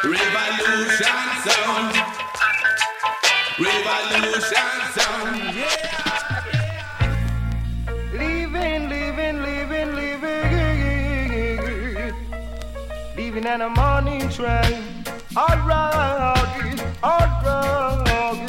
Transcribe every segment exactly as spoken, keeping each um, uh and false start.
Revolution sound. Revolution sound. Yeah. Living, living, living, living. Living in a morning train. Alright, alright.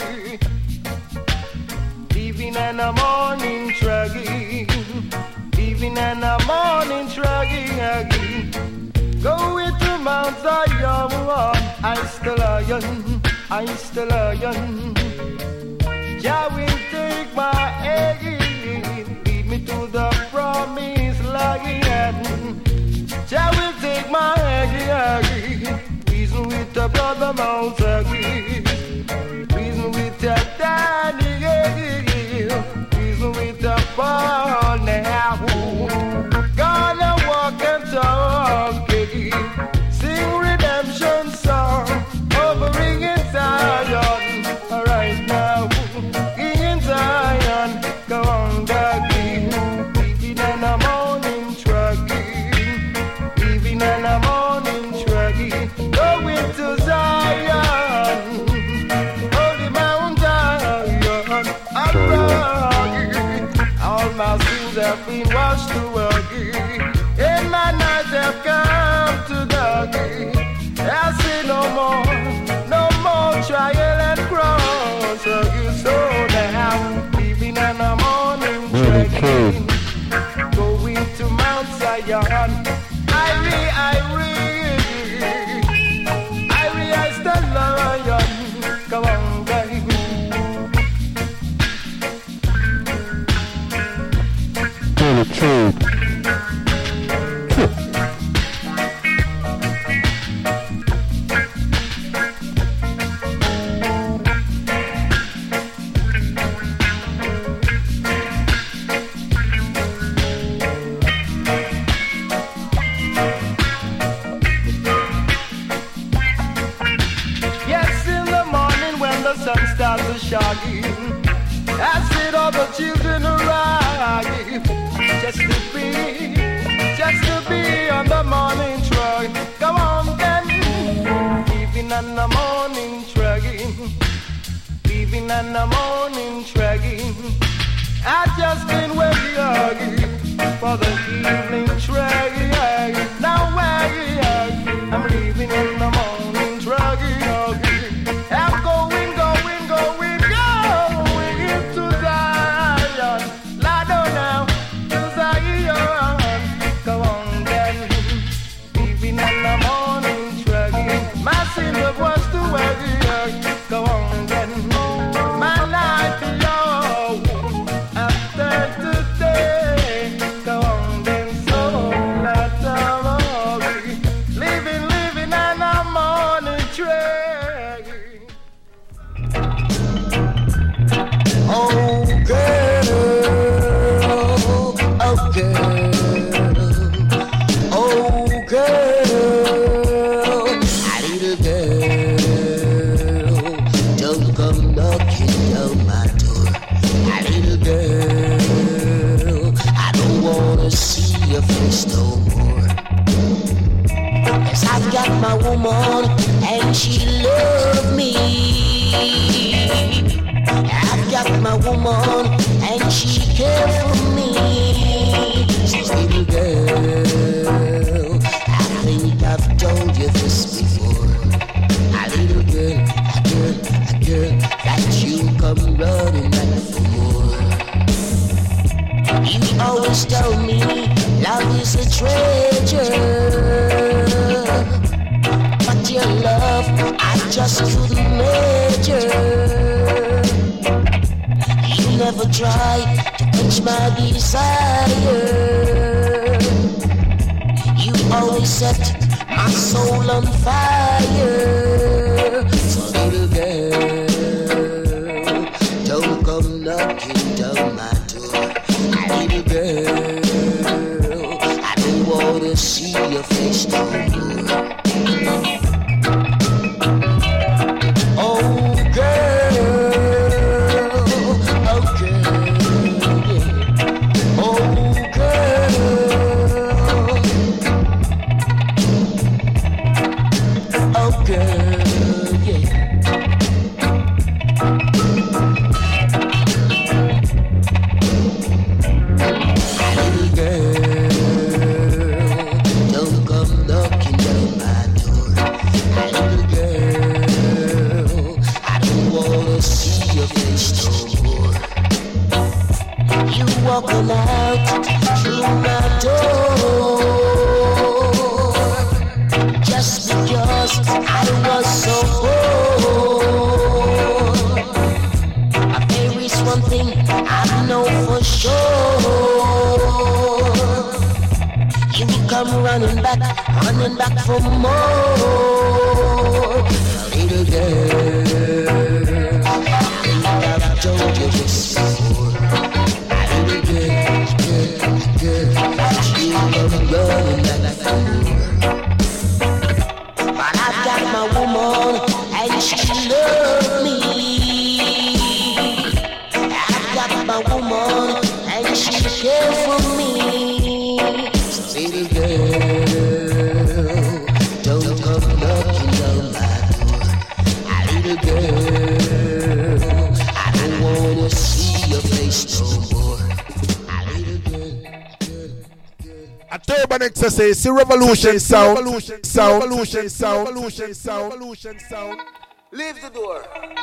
Living in a morning train. Living in a morning train. Going to Mount Zion, I still lion, I still lion. Jah will take my hand, lead me to the promised land. Jah will take my hand, reason with the brother Mount Zion, reason with the Daniel, reason with the Paul now. Gonna walk and talk. Sing redemption song over in Zion. Right now, in Zion, go on, doggy. Living in a morning trucking, living in a morning trucking, going to Zion, holy Mount Zion. All my sins have been washed away, and my nights have come to doggy. I say no more, no more trial and cross. So you so now, living in a morning trekking, going to Mount Zion. Irie, Irie, Irie, I stand lion. Come on, baby. True. I said all the children arrive just to be, just to be on the morning train. Come on then, living on the morning train, living on the morning train. I just been waiting for the evening train. Now where I'm leaving in the morning train. I'm going, going, going, going into Zion. Lie down now to Zion. Come on then, leaving in the morning train. My sin was to worry. Go on then, my life is yours. After today, go on then, so that's all. Living, living in the morning train. Oh girl, oh girl, oh girl, little girl, don't come knocking down my door. Little girl, I don't wanna see your face no more. 'Cause I've got my woman and she loves me. I've got my woman and she cares for me. She's little girl, I think I've told you this before. A little girl, a girl, a girl that you come running back for more. You always tell me love is a treasure, but your love I just couldn't measure. Never try to quench my desire. You always set my soul on fire. So little girl, don't come knocking down my door. Little girl, I don't wanna see your face no more. Oh girl, girl, yeah. Little girl, don't come knocking down my door. Little girl, I don't wanna see your face no more. You walking out through my door just because I was so bored. There is one thing I know for sure. You come running back, running back for more. Little girl, I think I've told you this before. Little girl, girl, girl, you come running back for more. But I've got my woman and she loves me. I've got my woman and she cares for me. Little girl, don't come knocking down my door. Little girl, I don't wanna see your face no more. Little girl, girl, girl. A Turban Exercise, the revolution sound, revolution sound, revolution sound, revolution sound, revolution sound. Leave the door.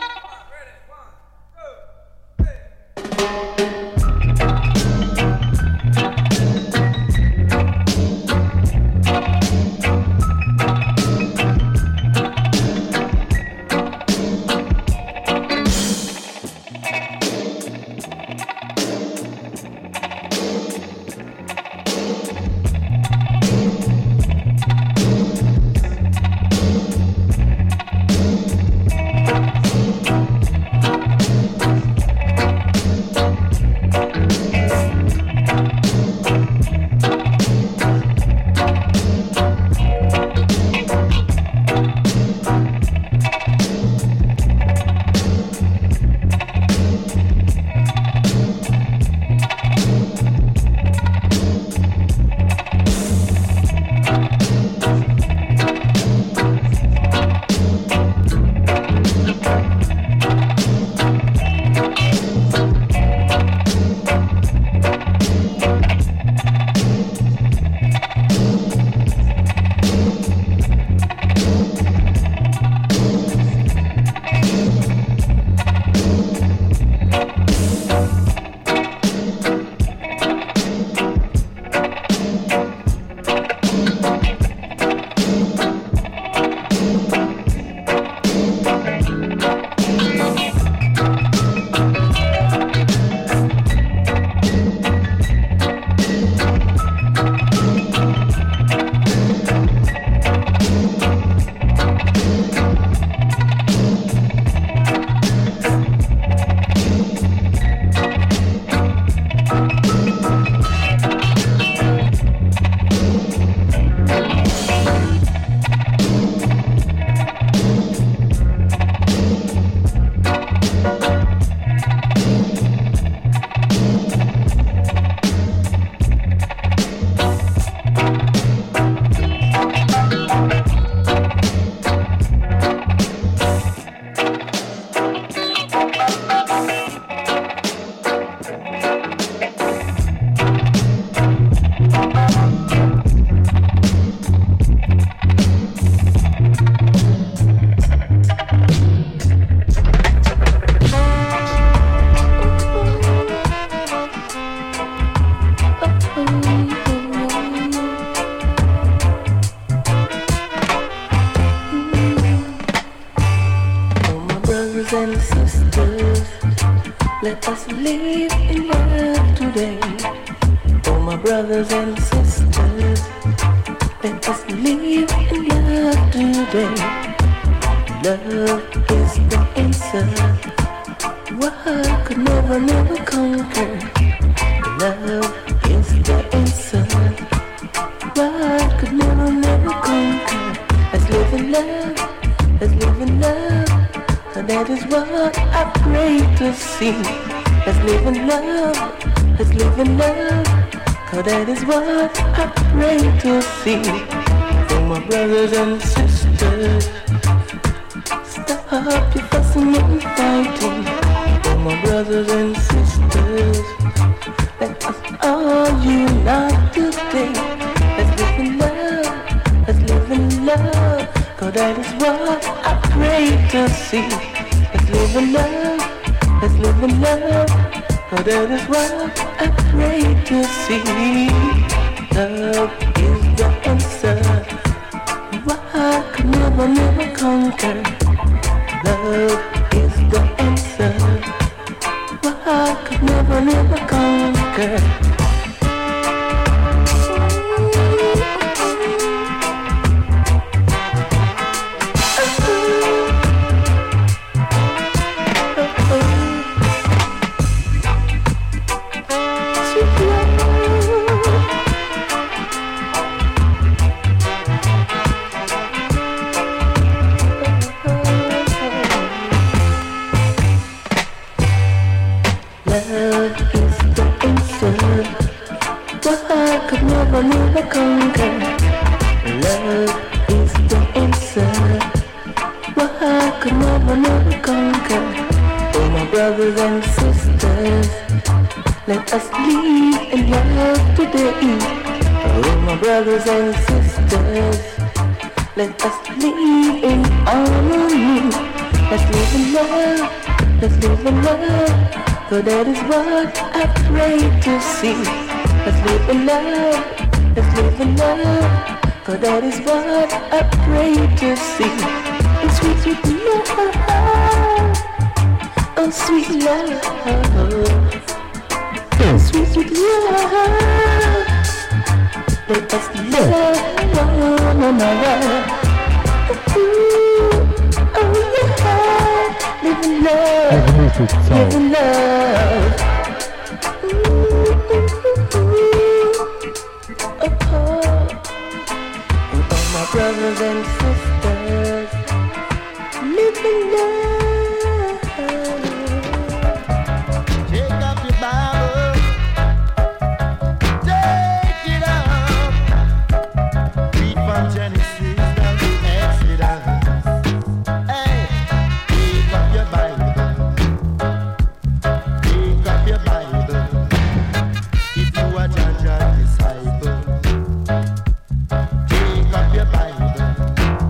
Let us live in love today. Oh, my brothers and sisters, let us live in love today. Love is the answer. What could never, never conquer? Love is the answer. What could never, never conquer? Let's live in love. Let's live in love. And that is what I pray to see. Let's live in love, let's live in love. Cause that is what I pray to see. For my brothers and sisters, stop your fussing and fighting. Oh, my brothers and sisters, let us all unite today. Let's live in love, let's live in love, cause that is what I pray to see. Let's live in love, let's live in love, cause that is what I pray to see. Love is the answer, what I could never, never conquer. Love is the answer, what I could never, never conquer. Never, never conquer. Love is the answer, what I could never, never conquer. Oh, my brothers and sisters, let us live in love today. Oh, my brothers and sisters, let us live in harmony. Let's live in love, let's live in love, for that is what I pray to see. Let's live in love, let's live in love, for that is what I pray to see. It's sweet, sweet love, oh sweet love, oh sweet, sweet love. Let us love one another. Ooh, oh yeah, live in love, live in love. Brothers and sisters, live in love. Take up your Bible, take it up. Read from Genesis down to Exodus. Hey, take up your Bible, take up your Bible. If you are Jaja's disciple, take up your Bible.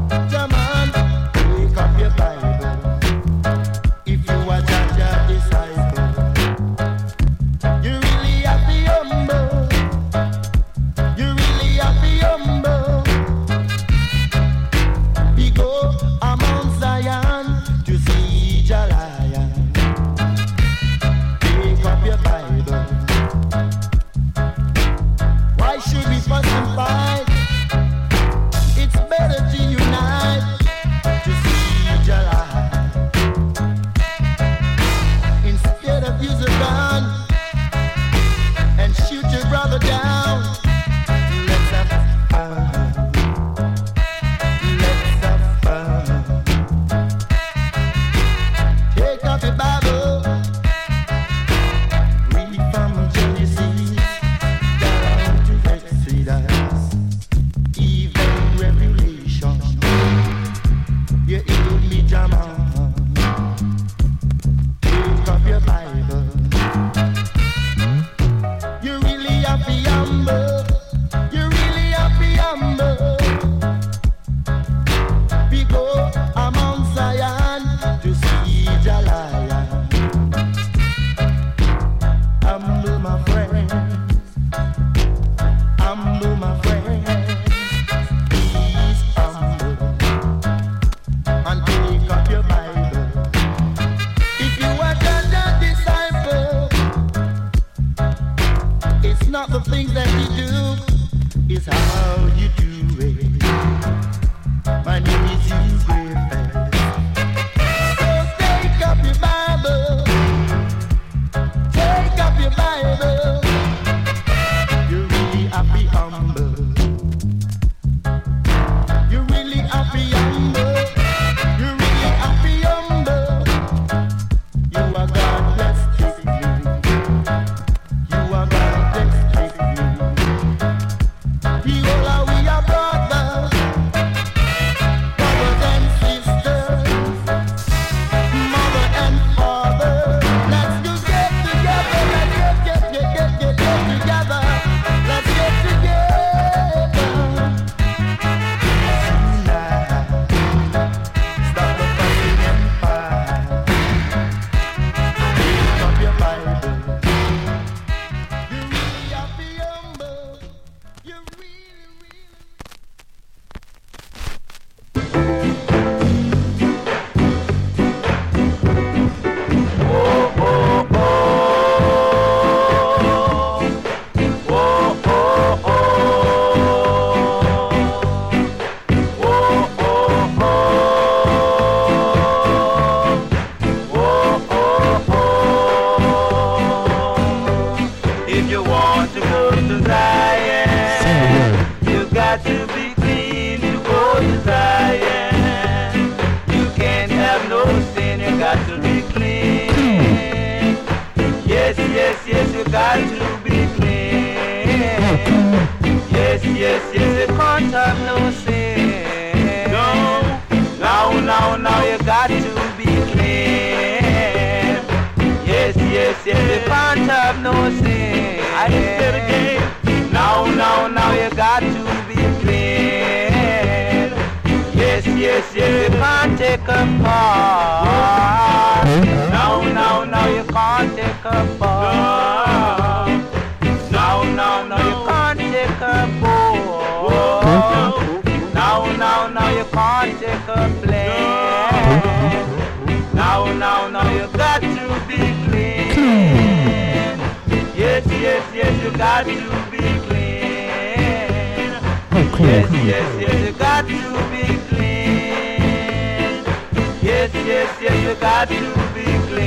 got to be clean. Yes, yes, yes, you can't have no sin. I said again. Now, now, now you got to be clean. Yes, yes, yes, you can't take a part. Now, now, now you can't take a part. Now, now, now you can't take a boat. Now, now, now you can't take a plane. Now, now, now you got to be clean. Yes, yes, yes, you got to be clean. Yes, yes, yes, you got to be clean. Yes, yes, yes, you got to be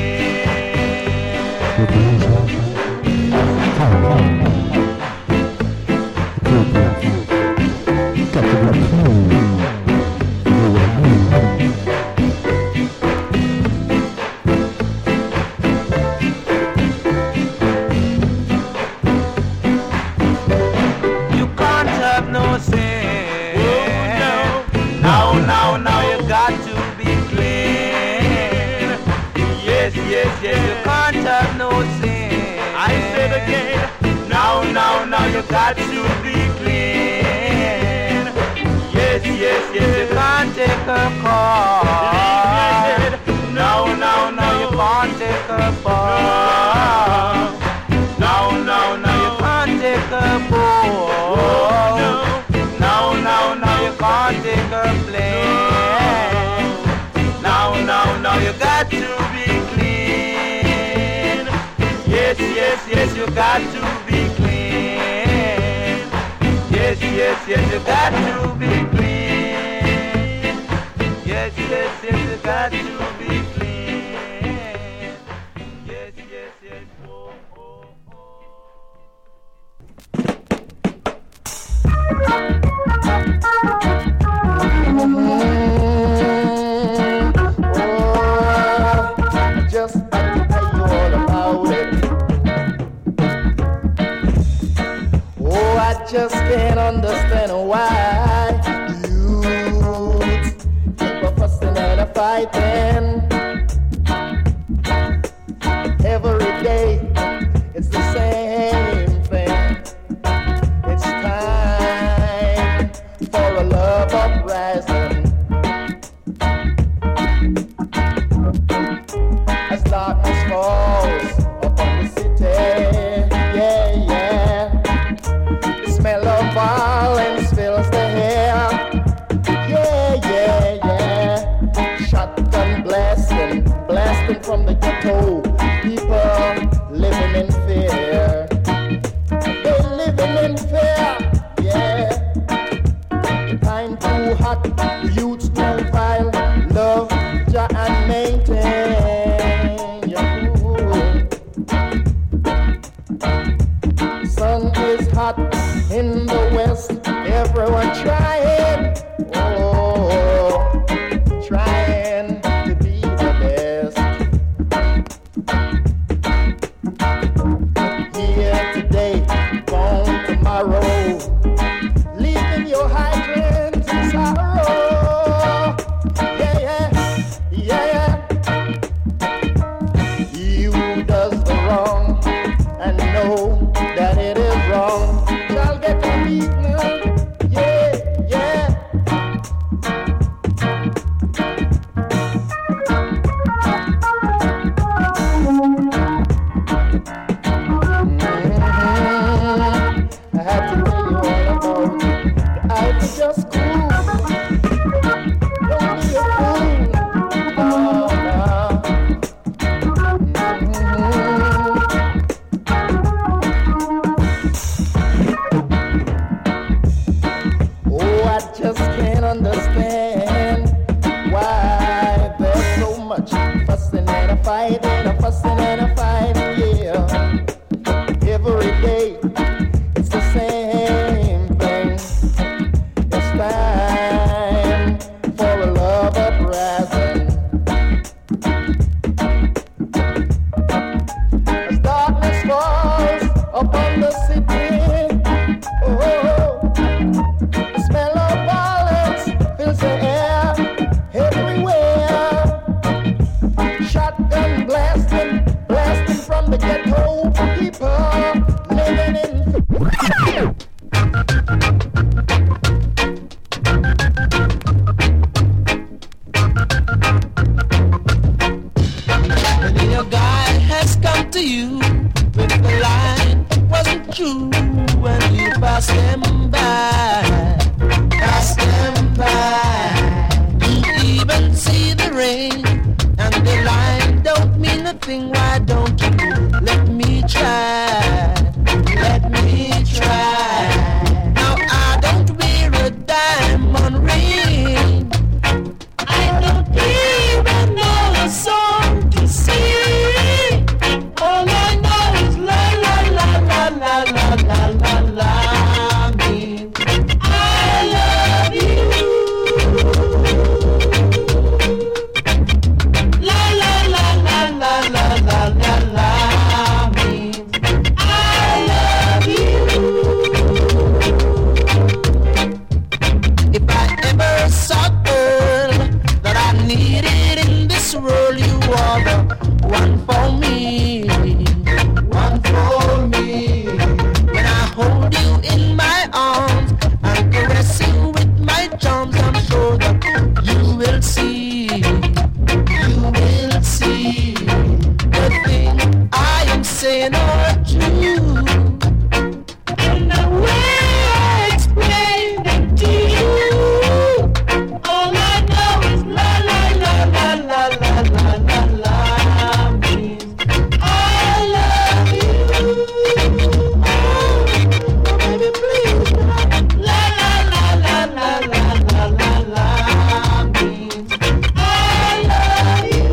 yes, yes, you can't have no sin. I said again, now, now, now you got to be clean. Yes, yes, yes, you can't take a call. Now, now, now you can't take a ball. Now, now, now you can't take a ball. Now, now, now you can't take a plane. Now, now, now you got to be clean. Yes, yes, yes, you got to be clean. Yes, yes, yes, you got to be clean. Yes, yes, yes, you got to be clean. Yes, yes, yes, oh, oh, oh. Just I tell you all about it. Oh, I just can't understand why youth keep a fussing and a fighting. Every day it's the same thing. It's time for a love uprising. As darkness falls upon the city, yeah, yeah. The smell of violence fills the air, yeah, yeah, yeah. Shotgun blasting, blasting from the ghetto. People living in fear. They living in fear, yeah. The time too hot, the youths too vile. Love, Jah and maintain. Sun is hot in the west, everyone trying, oh, trying to be the best. something, why don't you let me try? Let me try. Now I don't wear a diamond ring. I don't even know a song to sing. All I know is la la la la la la la la la. Me, I love you. La la la la la la la la la. Me, I love you. If I ever saw a girl that I needed in this world, you are the one for me, one for me. When I hold you in my arms and caress you with my charms, I'm sure that you will see, you will see the thing I am saying are true. And the way I explain it to you, all I know is la la la la la la la la la. Means I love you. Oh, baby, please. La la la la la la la la la. Means I love you.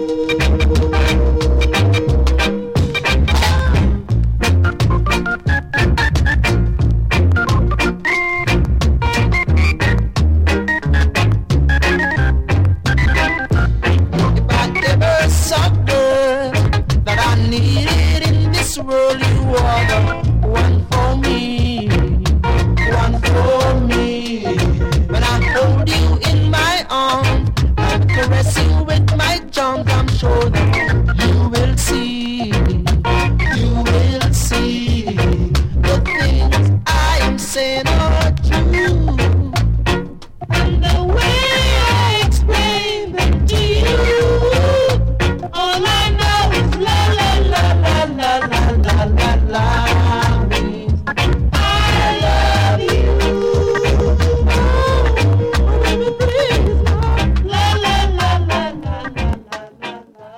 If I ever saw a girl that I needed in this world, you are the one for me, one for me. When I hold you in my arms and caress you with my charms, I'm sure that you will see, you will see the things I am saying are true. And the way I explain them to you, all I know is la la la la la la la la la. Means I love you. Oh, baby, please, la la la la la la la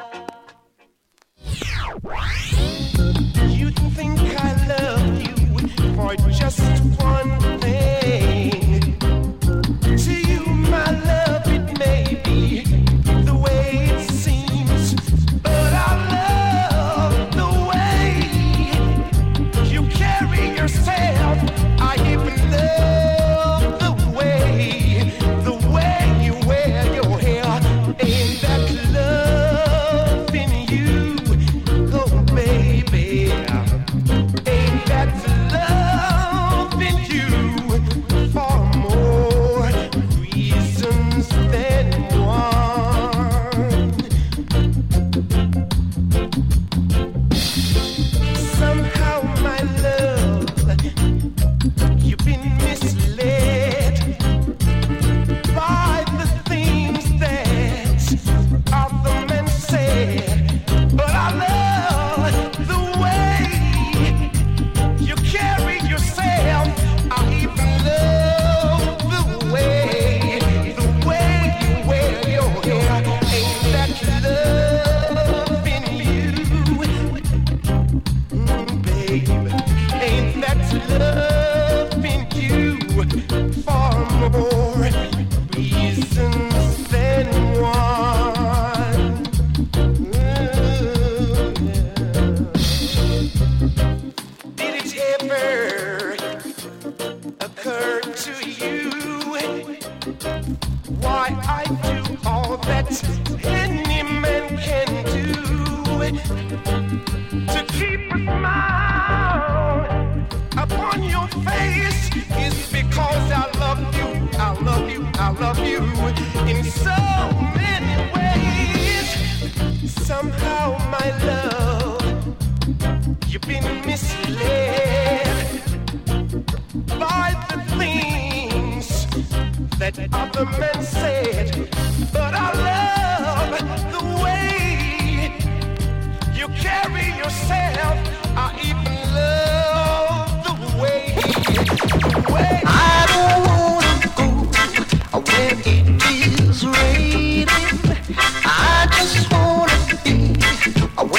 la. You think I love you for just one thing. To you, my love, it may be the way it seems, but I love the way you carry yourself. I even love the way, the way you wear your hair. Ain't that love in you? Oh, baby. Ain't that love in you? For more reasons than one. Somehow, my love, you've been misled by the things that other men said. But I love the way you carry yourself. I even love the way, the way you wear your hair. Ain't that love in you? Mm, babe, ain't that love in you? For more reasons than one. Did it ever occur to you why I do all that any man can do to keep a smile upon your face? Is because I love you, I love you, I love you in so many ways. Somehow, my love, you've been misled by the things that other men said. But I love the way you carry yourself. I even love the way, the way I don't wanna go where it is raining. I just wanna be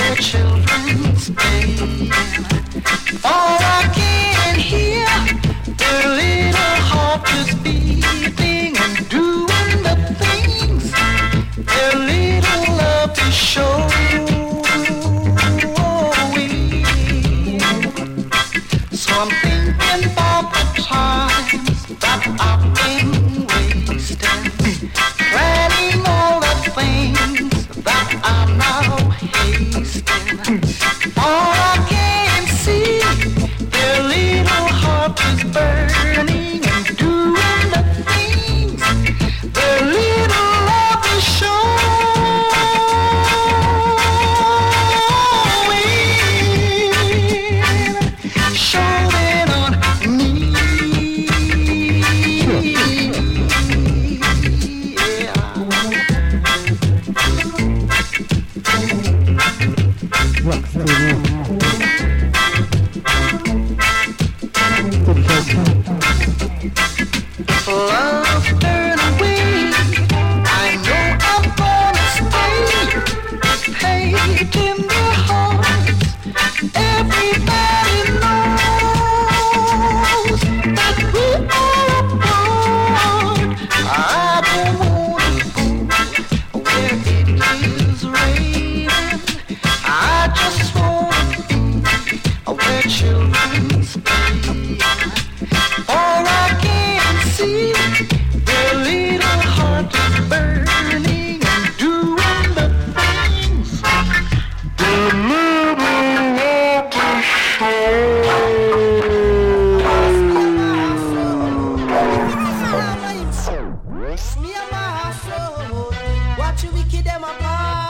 wicked them a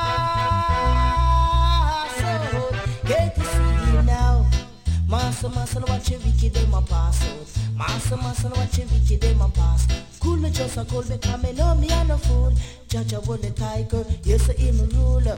pass out. Get to see him now. Master, master, watch your wicked them a pass out. Master, master, watch your wicked them a pass. Cool me just a cool because me know me and a fool. Judge a the tiger, yes him ruler.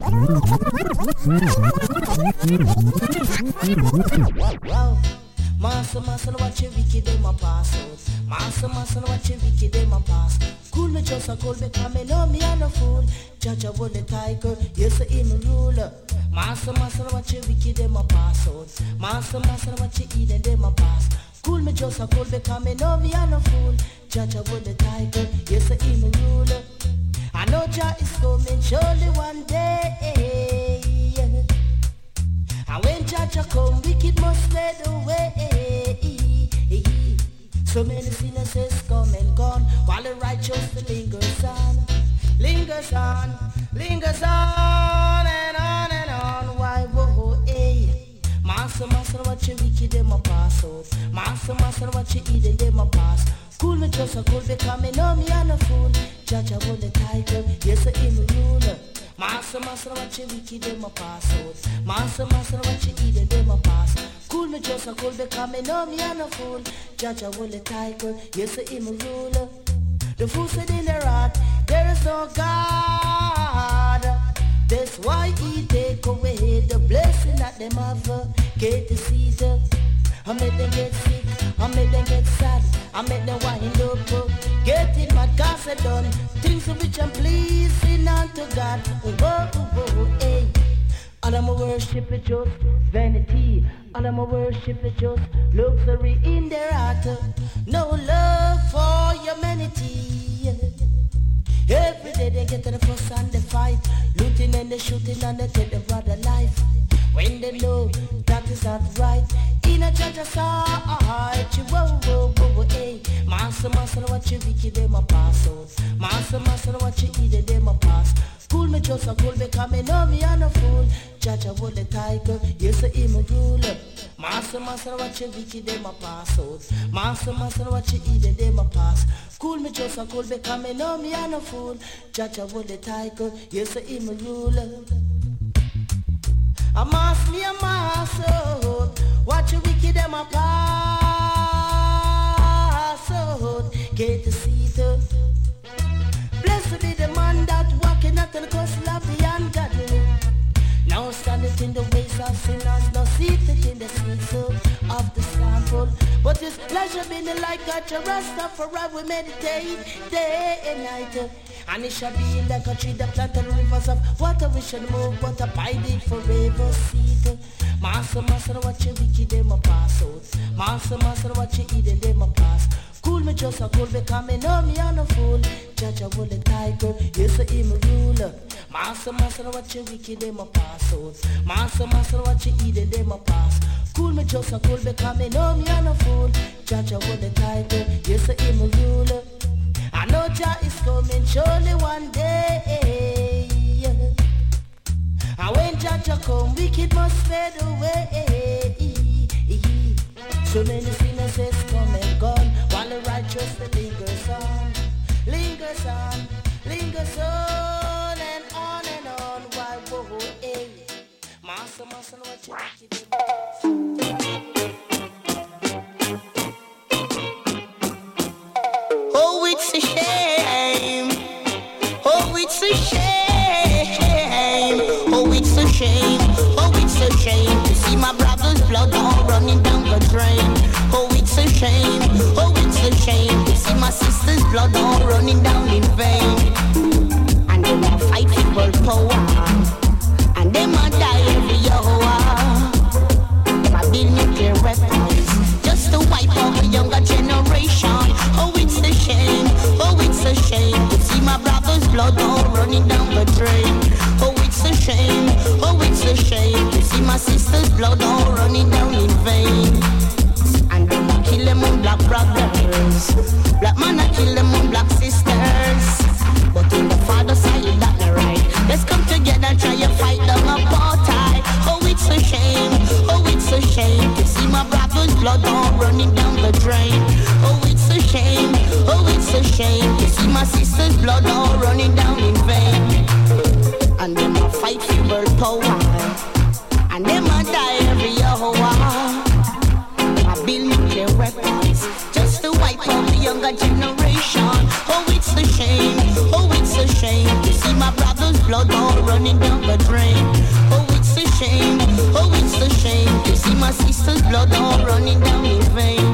Wow. Master, master, watch your wicked them a pass out. Master, master, watch your wicked them a pass. Cool me just a cool because me know me and a fool. Judge a the tiger, yes him ruler. Master, master, watch your wicked them a pass out. Master, master, watch your Eden them a pass. Cool me just a cool because me know me and a fool. Judge a the tiger, yes him ruler. I know Jah is coming surely one day. And when Jah come, wicked must fade away. So many sinners has come and gone, while the righteous lingers on, lingers on, lingers on and on and on. Why whoa, hey. Master, master, watch your wicked them a pass out. Master, master, watch your Eden them a pass. Cool me just a cool because me know me and a fool. Judge a hold the title, yes I am a ruler. Master, master, watch your wicked them a pass out. Master, master, watch your Eden them a pass. Cool me just a cool because me know me and a fool. Judge a hold the title, yes I am a ruler. The fool said in their heart, there is no God. That's why he take away the blessing that them have. Get to see them. I make them get sick, I make them get sad, I make them wind up, get it mad cause I done things which I'm pleasing unto God. Oh, oh, oh, hey. All of my worship is just vanity, all of my worship is just luxury in their heart. No love for humanity. Every day they get to the fuss and the fight, looting and the shooting and they take the brother life. When they know that is not right, in a church I saw a heart, you whoa, whoa, whoa, whoa, hey. Master, master, watch your wicked them a pass out. Master, master, watch your Eden them a pass. Cool me just a cool because me know me and a fool. Judge a hold the tiger, yes I am a ruler. Master, master, watch your wicked them a pass out. Master, master, watch your Eden them a pass. Cool me just a cool because me know me and a fool. Judge a hold the tiger, yes I am a ruler. A mass me a mass out. Watch your wicked them a pass out. Get to see it. Blessed be the man that walking at the coast of beyond God. Now stand it in the ways of sinners, now seat it in the seats of the sample. But his pleasure being like a Rasta forever we meditate day and night. And it shall be like a tree that planted rivers of water. We shall move, but abide it forever seed. Master, master, watch your wicked them a pass out. Master, master, watch your Eden them a pass. Cool me just a cool because me know me and a fool. Judge a hold the tiger, yes I am a ruler. Master, master, watch your wicked them a pass out. Master, master, watch your Eden them a pass. Cool me just a cool because me know me and a fool. Judge a hold the tiger, yes I am a ruler. I know Jah is coming surely one day. And when Jah come, wicked must fade away. So many sinners has come and gone, while the righteous lingers on, lingers on, lingers on and on and on. Why, whoa, whoa, hey. Master, master, what you wicked. Oh, it's a shame. Oh, it's a shame. Oh, it's a shame. Oh, it's a shame to see my brother's blood all running down the drain. Oh, it's a shame. Oh, it's a shame to see my sister's blood all running down in vain. And they might fight for power, and they might die every hour. They might build nuclear weapons just to wipe out the younger generation. Oh, it's a shame, oh, it's a shame to see my brother's blood all running down the drain. Oh, it's a shame, oh, it's a shame to see my sister's blood all running down in vain. And they might kill them on black brothers, black man I kill them on black sisters. But in the father side, that not right. Let's come together and try and fight them apartheid. Oh, it's a shame, oh, it's a shame to see my brother's blood all running down the drain. Oh, it's a shame, oh, it's a shame to see my sister's blood all running down in vain. power, and them a die every hour. I build nuclear weapons just to wipe out the younger generation. Oh, it's a shame, oh, it's a shame to see my brother's blood all running down the drain. Oh, it's a shame, oh, it's a shame to see my sister's blood all running down in vain.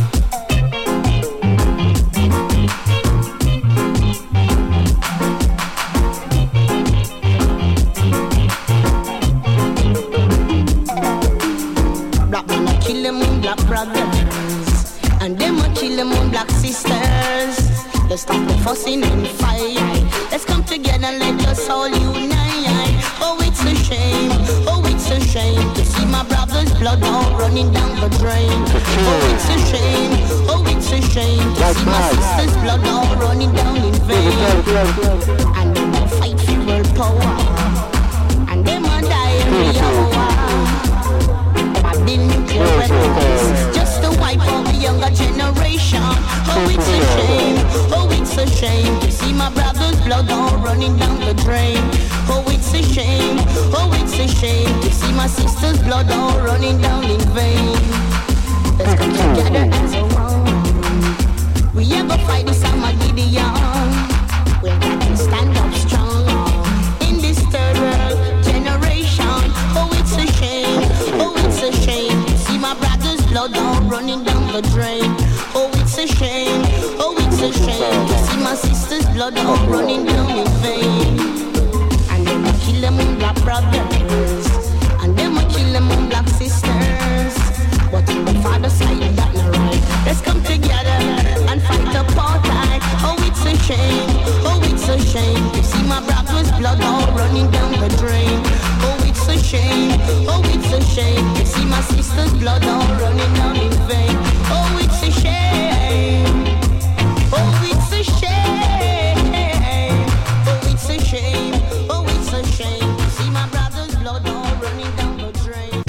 Black men a kill them on black brothers, and them a kill them on black sisters. Let's stop the fussing and fight. Let's come together and let us all unite. Oh, it's a shame, oh, it's a shame to see my brother's blood all running down the drain. Oh, it's a shame, oh, it's a shame to see my sister's blood all running down in vain. And them a fight for world power, and them a die every hour. The nuclear weapons just to wipe out the younger generation. Oh, it's a shame, oh, it's a shame to see my brother's blood all running down the drain. Oh, it's a shame, oh, it's a shame to see my sister's blood all running down in vain. Let's come together as a one. We ever fight this Armageddon. We're gonna stand up strong in this third world generation. Oh, it's a shame, oh, it's a shame to see my brother's blood all running down the drain. Oh, it's a shame, oh, it's a shame to see my sister's blood all running down in vain. And them a kill them on black brothers, and them a kill them on black sisters. But on the father side, that not right. Let's come together and fight apartheid. Oh, it's a shame, oh, it's a shame to see my brother's blood all running down the drain. Oh, it's a shame, oh, it's a shame to see my sister's blood all running down in vain. Oh, it's a shame, oh, it's a shame, oh, it's a shame, oh, it's a shame to see my brother's blood all running down the drain.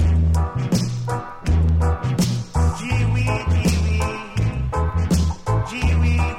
Gee-wee, gee-wee, gee-wee.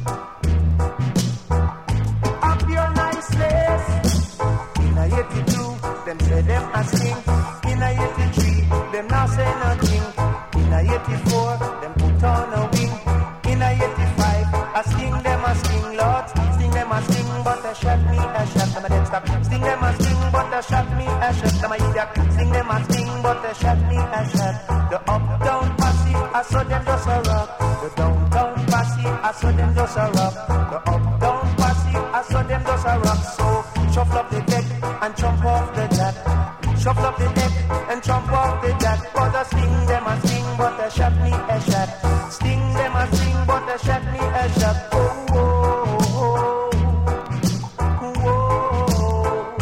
Up your niceness. In a eighty-two, them say them a sing. In a eighty-three, them now say nothing. In a eighty-four, them put on a wing. In a eighty-five, I sting them a sting, Lord. Sting them a sting, but they shot me a shot. Them a dead stop. Sting them a sting, but they shot me a shot. Them a idiot. Sting them a sting, but they shot me a shot. The uptown posse, I saw them just a rock. The downtown posse, I saw them just a rock. The uptown posse, I saw them just a rock. So shuffle up the deck and jump off the jack. Shuffle up the deck and jump off the jack. But I sting them a sting, but they shot me a shot. Sting them a sting, but they shot me a shot. Oh, oh, oh, oh, oh,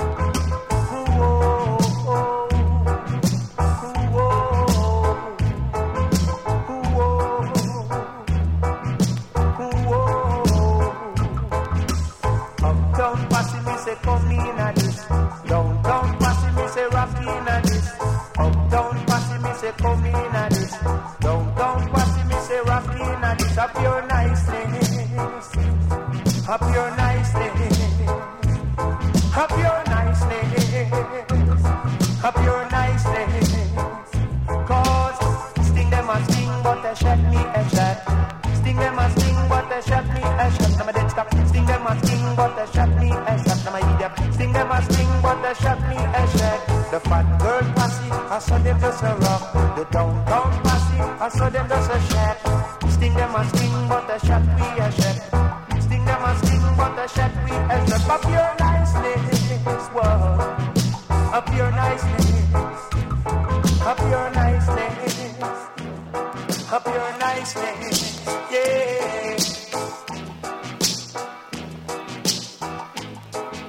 oh, uptown posse me say come in a this. Downtown posse me say rock in a this. Uptown posse me say come in a this. Downtown posse me say rock in a this. Up your niceness, up your niceness, up your niceness, up your niceness. Cause sting them a sting, but they shot me a shot. Sting them a sting, but they shot me a shot. I'm a dead stop. Sting them a sting, but they shot me a shot. I'm a idiot. Sting them a sting, but they shot me a shot. The fat girl posse, I saw them just a rock. The downtown posse, I saw them just a shot. Sting them a sting, but they shot me a shot. Sting them a sting, but they shot me a shot. Up your niceness, whoa. Up your niceness, up your niceness, up your niceness, yeah.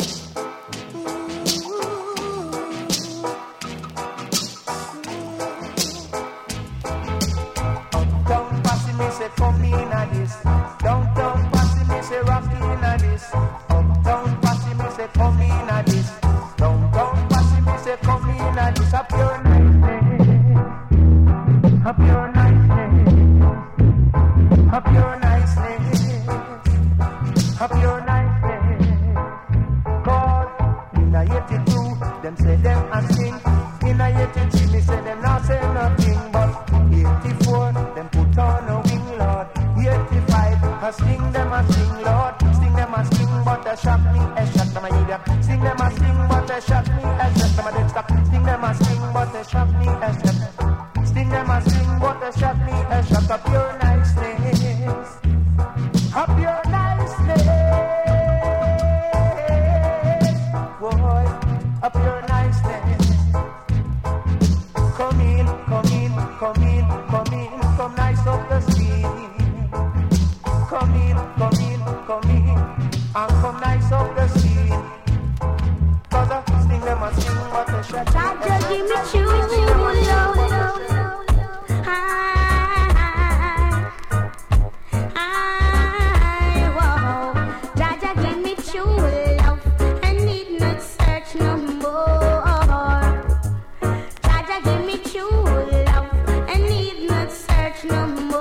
Ooh. shot me as if them a dead stop. Sting them a sting, but they shot me as if. Sting them a sting, but they shot me as shot up your niceness. Up your niceness. Boy, up your niceness. Come in, come in, come in, come in, come nice up the skin. Come in, come in, come in, and come nice up the skin. Cause I sting them a sting, but they shot me. Jaja, give me true love. I, I, whoa. Jaja, give me true love. I need not search no more. Jaja, give me true love. I need not search no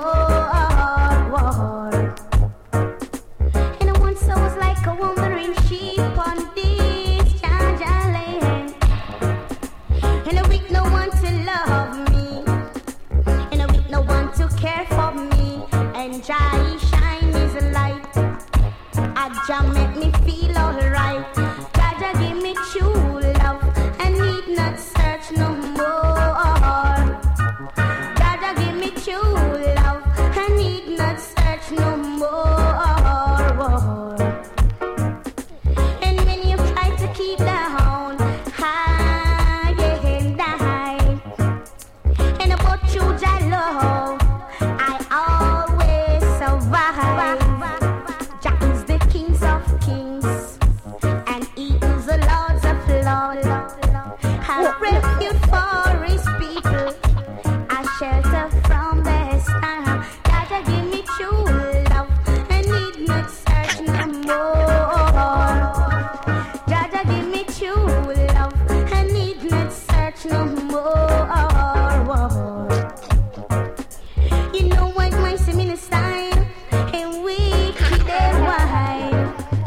more. And once I was like a wandering sheep on this Jaja land. And a week no one to love me. And a week no one to care for me. And Jai shine is a light. Aja make me feel alright. Jaja give me true love. I need not search no more. Jaja give me true love. I need not search no more. And when you try to keep down high and high, and about you, Jah love, I always survive. Jah is the King of Kings, and He is the Lord of Lords. A refuge for His people, a shelter from the storm. Jaja give me true love, I need not search no more. Jaja give me true love, I need not search no more. You know what my similar style and wicked and wild.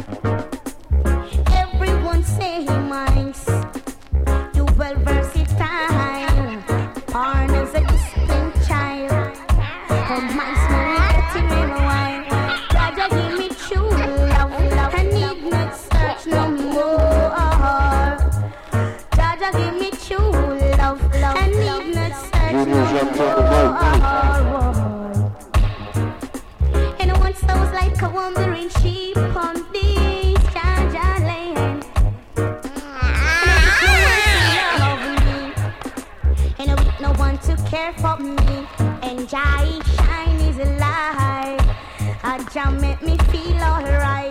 Everyone say mine's too well versatile. Born as a disciplined child. Oh, my small getting in wine. Jaja give me true love. I need not search no more. Jaja give me true love. I need not search no more. And once I was like a wandering sheep on this Jaja land. And a week no one to care for me. And Jai shine is alive. Aja make me feel alright.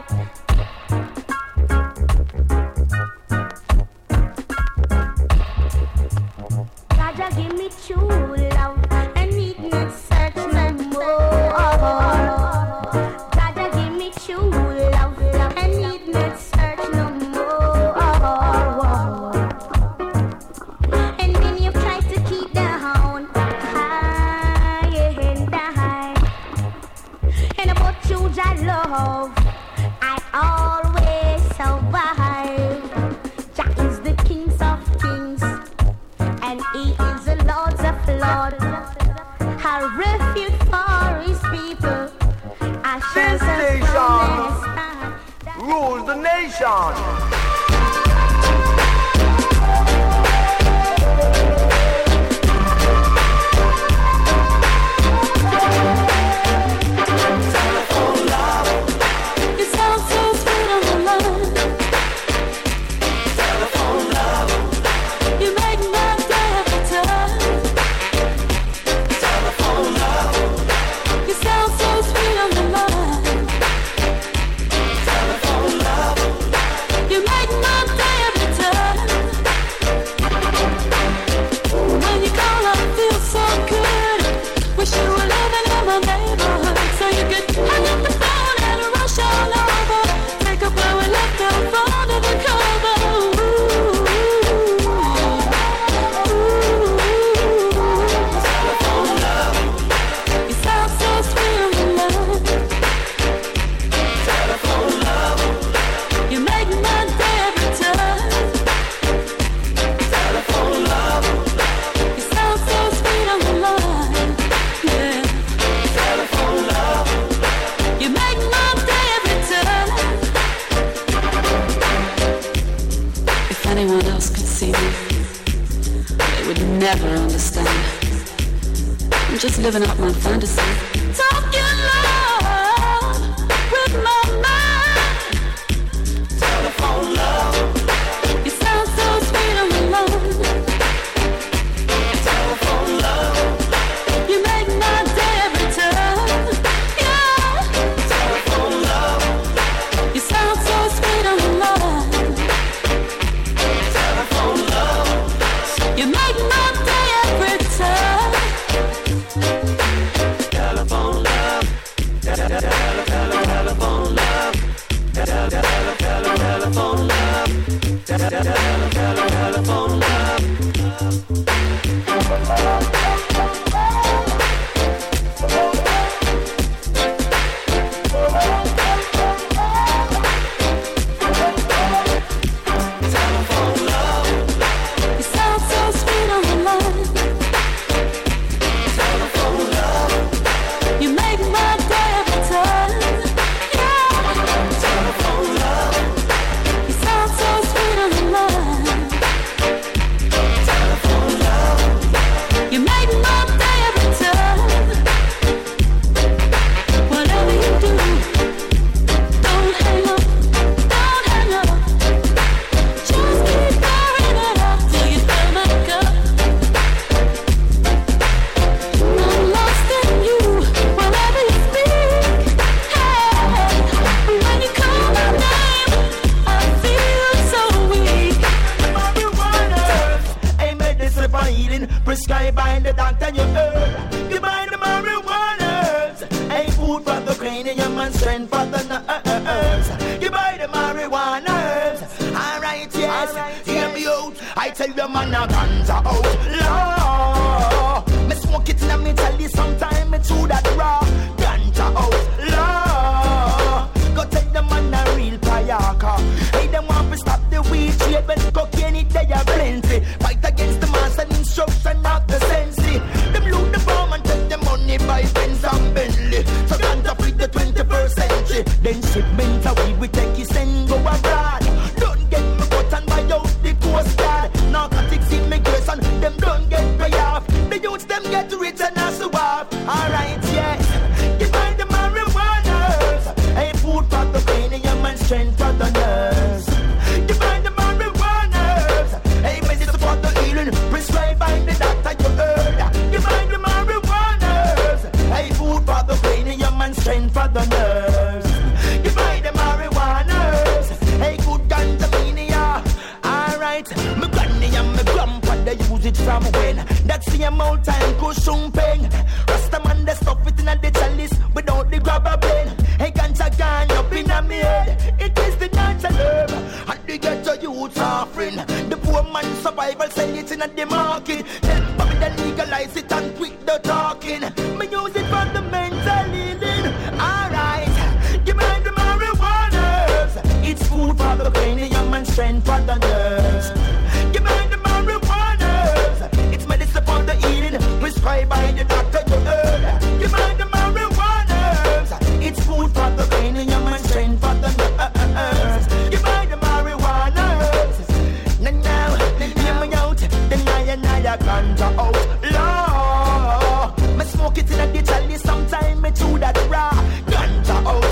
Jaja give me true love. I need not search no more. Jaja give me true love. I need not search no more. And when you try to keep down high and high, and about you, Jah love, I always survive. Jah is the King of Kings, and He is the Lord of Lords. A refuge for His people, a This shelter nation from the storm. rules the nation. You sound so sweet on the line. You make my day every time. You sound so sweet on the line. You make If anyone else could see me, they would never understand. I'm just living out my fantasy. Talking love with my mind. Telephone love. You sound so sweet on the phone. Telephone love. You make my day every time. Yeah. Telephone love. You sound so sweet on the line. Telephone love. You make my day every time. Telephone love. Telephone love. Telephone love. Telephone love. Prescribed by the doctor, you heard. You buy the marijuana. Ain't food for the cranium and strength for the nerves. You buy the marijuana. Alright, yes, right, hear yes. me out. I tell you, man, a ganja out. Law. Me smoke it and me tell you sometime me chew that raw. Ganja out. Law. Go tell the man a real payaka. Hey, them want to stop the weed trade when cocaine it they are plenty. Fight against the mass and instruction, not the sense. Them loot the bomb and take the money by Benz and Bentley. So can't with the twenty-first century. Then shipment of weed we take his and go abroad. Don't get me caught and buy out the Coast Guard. Narcotics immigration, them don't get pay off. The youths them get rich and as a wife. Alright, yes. You buy the marijuana. Ain't food for the cranium and strength for the nerves. You buy the marijuana. Ain't medicine for the healing. Prescribed by the doctor, you heard. You buy the marijuana. Ain't food for the cranium and strength for the nerves. You buy the marijuana. Ain't good ganja mania. Alright, my granny and my grandpa, they use it from when. That's the amount time cushion pain. Rastaman, they stuff it in a the chalice without the grabber brain. Hey, ganja gone up in a me head. It is the natural herb. And the ghetto youths offering. The poor man survival, sell it in a the market. Then Bobby they legalize it and quit the talking. Me use it for the mental healing. Alright, give me the marijuana. It's food for the cranium and strength for the nerves. Give me the marijuana. It's medicine for the healing. Prescribed by the doctor, you heard. Give me the marijuana. It's food for the cranium and strength for the nerves. Give me the marijuana. Now, now, hear me out. Then I and I ganja out. Law. Me smoke it in a the chalice. Sometime me chew that raw. Ganja out.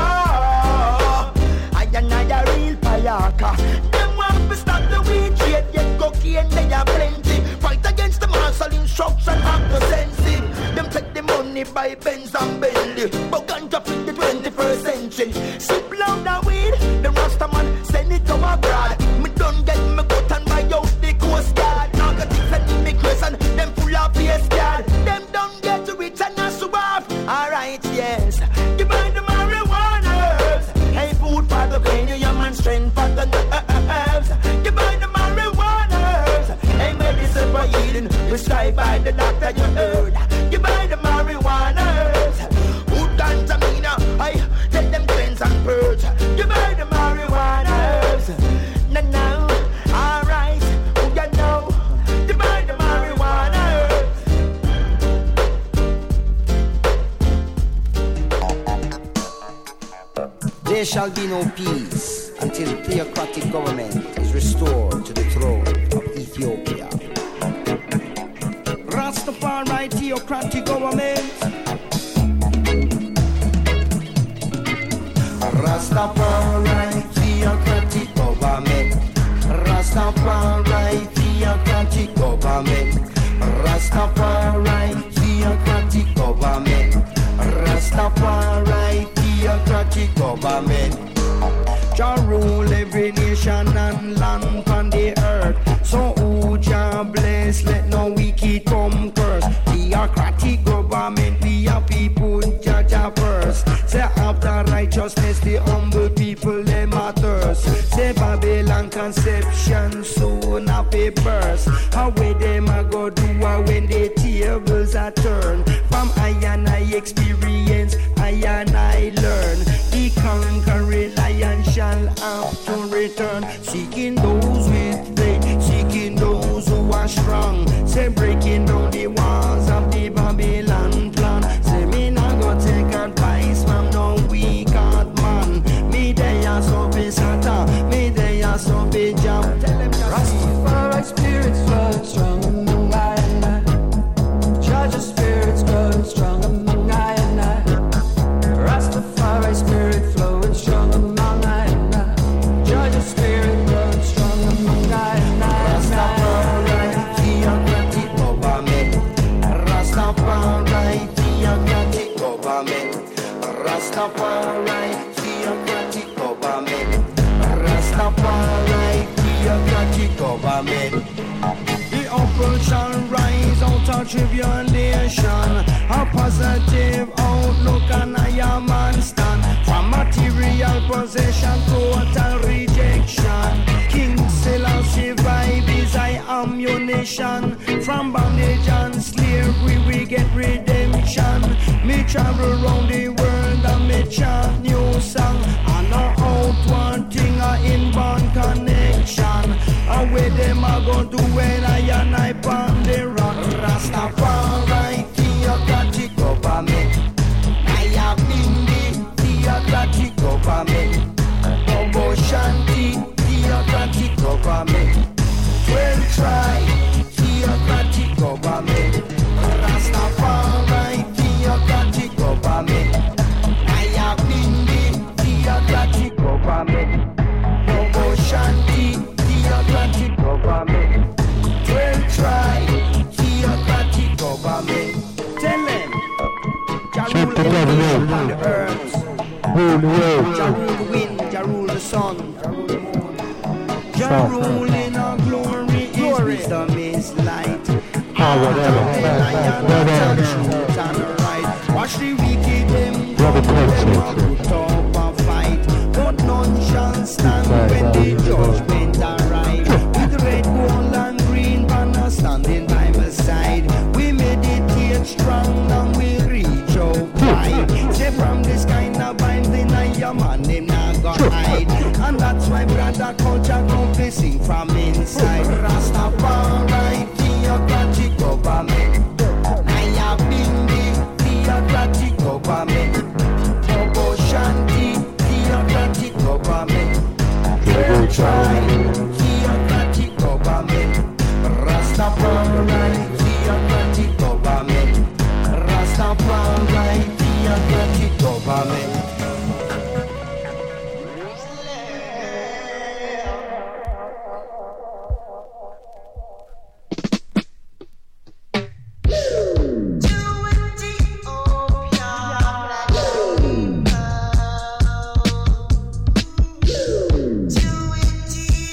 Law. I and I a real payaka. Them want to stop the weed trade. Yet cocaine they are plenty. Fight against the martial instruction of the sensi. Them take the money by Benz and Bentley. But ganja in the twenty-first century. Sip loud and weed. The Rastaman send it to abroad. Me don't get me cut and buy out the Coast Guard. Narcotics and immigration. Them full of face guard. Them don't get rich and not so off. Alright, yes. You buy the marijuana. Hey, food for the cranium and strength for the nerves. You buy the marijuana. Hey, medicine for healing. Prescribed by the doctor, you heard. You buy the marijuana. Good ganja mina. I tell them cleanse and purge. You buy the marijuana. Now, now, alright. Who you know? You buy the marijuana. There shall be no peace until the theocratic government is restored to theocratic government. Rastafari theocratic government. Rastafari theocratic government. Rastafari theocratic government. Rastafari theocratic government. Jah rule every nation and land on the earth. So who Jah bless, let no wicked come curse. Theocratic government, we are people judge first. Say after righteousness, the humble people they matters. Say Babylon conception soon have a burst. How way them a go do when the tables are turned? From I and I experience, I and I learn. The conquering lion shall have to return. Seeking those with faith, seeking those who are strong. Say breaking down the walls of the Babylon plan. Say me not go take advice from no weak heart man. Me they are so be Satan, me they are so be Jam. Tell them Rastafari spirits flowing strong among I and I. Judge spirits growing strong among I and I. Rastafari spirit flowing strong among I and I. Judge spirit growing strong among I and I. Rastafari theocratic government. Rastafari theocratic government. Rastafari theocratic government. Rastafari theocratic government. The upper shall rise out of tribulation. A positive outlook and I am and stand. From material possession, total rejection. King Selassie vibe is I ammunition. From bondage and slavery we get redemption. Me travel round the world and me chant new song. And no outward thing a inbound connection. And where them a go do when I and I pound the rock. Rastafari theocratic government. I have been the theocratic government. Bobo Shanti theocratic government. Well try theocratic government. Rastafari theocratic government. I have been the theocratic government. Bobo Shanti theocratic government. Well try theocratic government. Tell them Jah rule the nation on the earth. Rule the world. Jah rule the wind, Jah rule the sun, Jah rule the moon. Jah rule in our glory, His wisdom is light. Ah, whatever. Watch the wicked them come, them a put up a fight. But none shall stand when the judgment arrive. With red, gold and green banner standing by my side. We meditate strong and we reach out wide. Say from this kind of binding I am man, them not gonna hide. And that's why brother culture come sing from inside. Rastafari theocratic government. I have been the theocratic government. Bobo Shanti theocratic government. Well try theocratic government. Rastafari theocratic government. Rastafari theocratic government. Ethiopia.